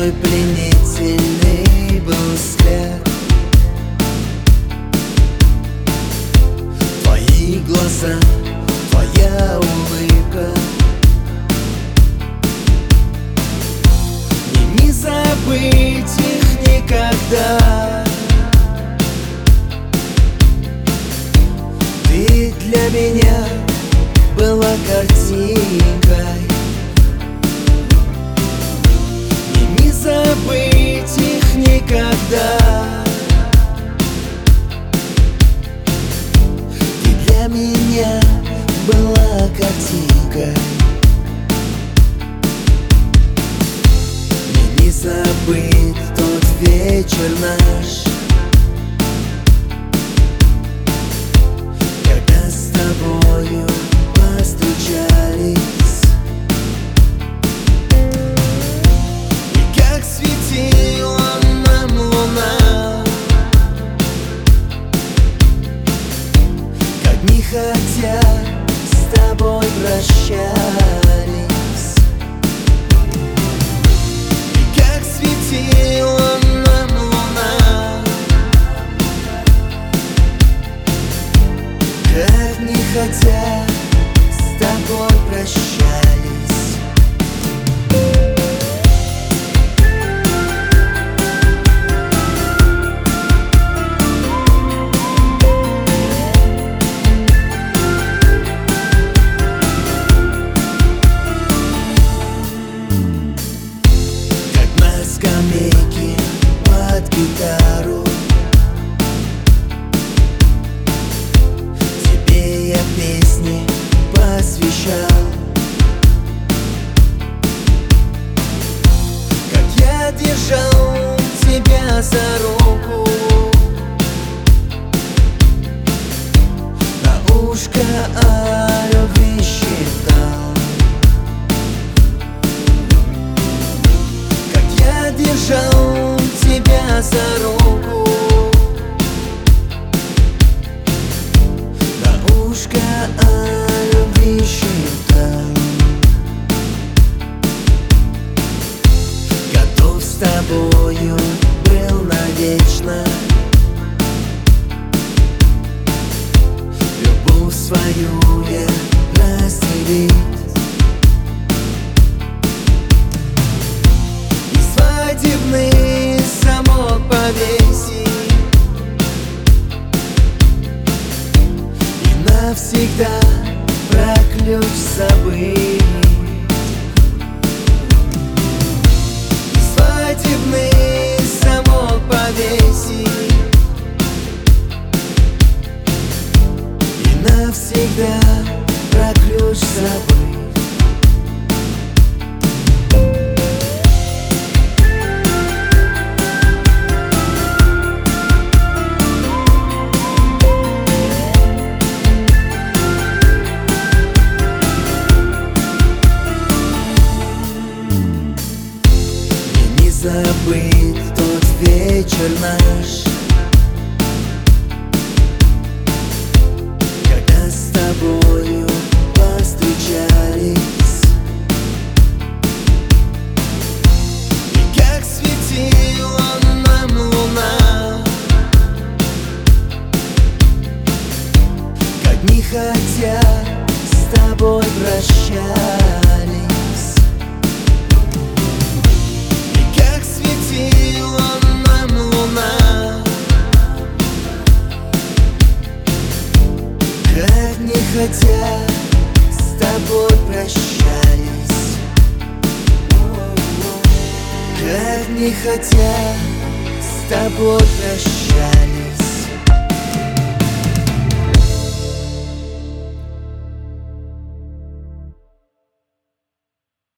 Твой пленительный был взгляд, твои глаза, твоя улыбка. Мне не забыть их никогда. Ты для меня была картинкой. Мне не забыть их никогда. Ты для меня была картинкой. Мне не забыть тот вечер наш, когда с тобою постучались. И как светила нам луна, как не хотя с тобой прощались. И как светила нам луна, как не хотя с тобой прощались. Как на скамейке под гитару тебе я песни посвящал. Как я держал тебя за руку, на ушко о любви считал. Как я держал тебя за руку, на ушко о любви считал. Готов с тобою был навечно любовь свою я разделить. И свадебный замок повесить, и навсегда про ключ забыть. И свадебный замок повесить, и навсегда про ключ забыть. Не забыть тот вечер наш, когда с тобою постучались. И как светила нам луна, как не хотя с тобой прощались. Светила нам луна, как не хотя с тобой прощались. Как не хотя с тобой прощались.